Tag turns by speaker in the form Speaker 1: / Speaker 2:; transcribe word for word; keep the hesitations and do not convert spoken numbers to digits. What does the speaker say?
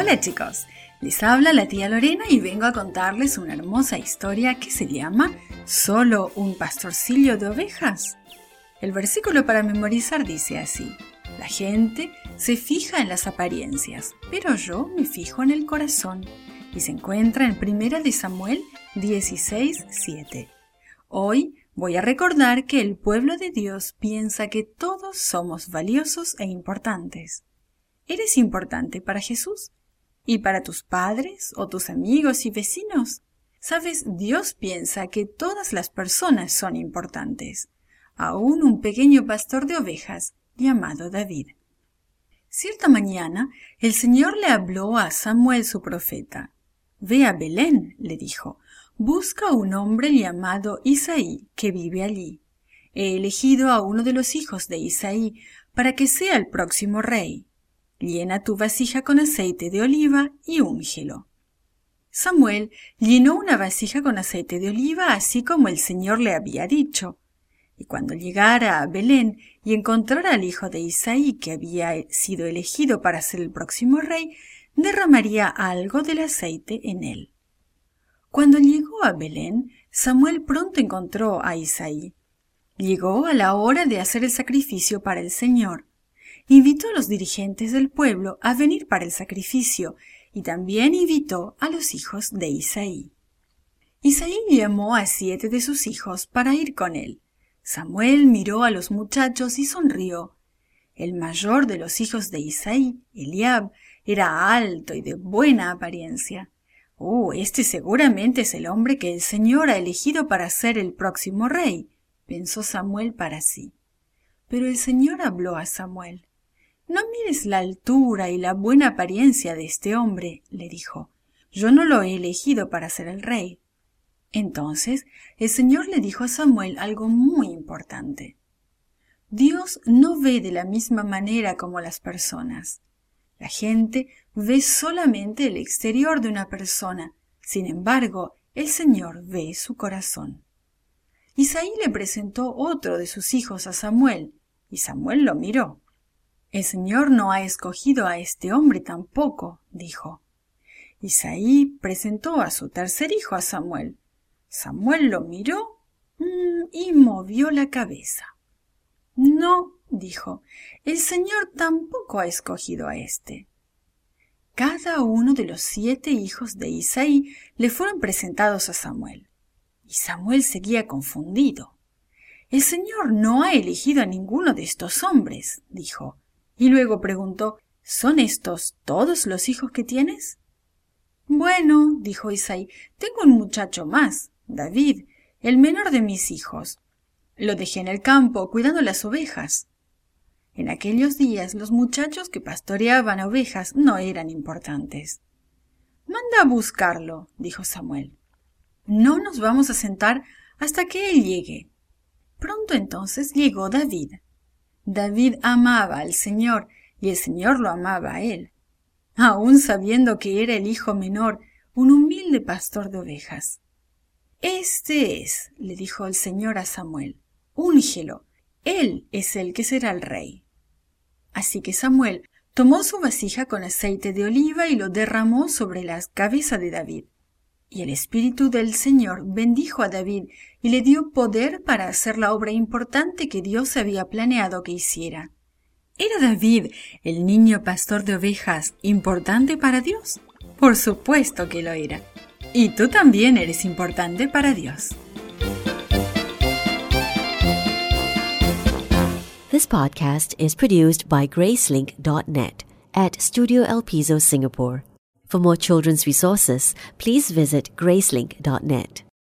Speaker 1: Hola chicos, les habla la tía Lorena y vengo a contarles una hermosa historia que se llama ¿Solo un pastorcillo de ovejas? El versículo para memorizar dice así: la gente se fija en las apariencias, pero yo me fijo en el corazón. Y se encuentra en Primera de Samuel dieciséis, siete. Hoy voy a recordar que el pueblo de Dios piensa que todos somos valiosos e importantes. ¿Eres importante para Jesús? ¿Y para tus padres o tus amigos y vecinos? Sabes, Dios piensa que todas las personas son importantes, aún un pequeño pastor de ovejas llamado David. Cierta mañana, el Señor le habló a Samuel su profeta. «Ve a Belén», le dijo, «busca a un hombre llamado Isaí que vive allí. He elegido a uno de los hijos de Isaí para que sea el próximo rey. Llena tu vasija con aceite de oliva y úngelo». Samuel llenó una vasija con aceite de oliva así como el Señor le había dicho. Y cuando llegara a Belén y encontrara al hijo de Isaí que había sido elegido para ser el próximo rey, derramaría algo del aceite en él. Cuando llegó a Belén, Samuel pronto encontró a Isaí. Llegó a la hora de hacer el sacrificio para el Señor. Invitó a los dirigentes del pueblo a venir para el sacrificio y también invitó a los hijos de Isaí. Isaí llamó a siete de sus hijos para ir con él. Samuel miró a los muchachos y sonrió. El mayor de los hijos de Isaí, Eliab, era alto y de buena apariencia. «Oh, este seguramente es el hombre que el Señor ha elegido para ser el próximo rey», pensó Samuel para sí. Pero el Señor habló a Samuel. «No mires la altura y la buena apariencia de este hombre», le dijo. «Yo no lo he elegido para ser el rey». Entonces el Señor le dijo a Samuel algo muy importante. Dios no ve de la misma manera como las personas. La gente ve solamente el exterior de una persona, sin embargo, el Señor ve su corazón. Isaí le presentó otro de sus hijos a Samuel, y Samuel lo miró. «El Señor no ha escogido a este hombre tampoco», dijo. Isaí presentó a su tercer hijo a Samuel. Samuel lo miró mmm, y movió la cabeza. «No», dijo, «el Señor tampoco ha escogido a este». Cada uno de los siete hijos de Isaí le fueron presentados a Samuel. Y Samuel seguía confundido. «El Señor no ha elegido a ninguno de estos hombres», dijo. Y luego preguntó, «¿Son estos todos los hijos que tienes?» «Bueno», dijo Isaí, «tengo un muchacho más, David, el menor de mis hijos. Lo dejé en el campo cuidando las ovejas». En aquellos días los muchachos que pastoreaban ovejas no eran importantes. «Manda a buscarlo», dijo Samuel. «No nos vamos a sentar hasta que él llegue». Pronto entonces llegó David. David amaba al Señor y el Señor lo amaba a él, aun sabiendo que era el hijo menor, un humilde pastor de ovejas. «Este es», le dijo el Señor a Samuel, «úngelo, él es el que será el rey». Así que Samuel tomó su vasija con aceite de oliva y lo derramó sobre la cabeza de David. Y el Espíritu del Señor bendijo a David y le dio poder para hacer la obra importante que Dios había planeado que hiciera. ¿Era David, el niño pastor de ovejas, importante para Dios? Por supuesto que lo era. Y tú también eres importante para Dios.
Speaker 2: This podcast is produced by Gracelink dot net at Studio El Piso, Singapore. For more children's resources, please visit Gracelink dot net.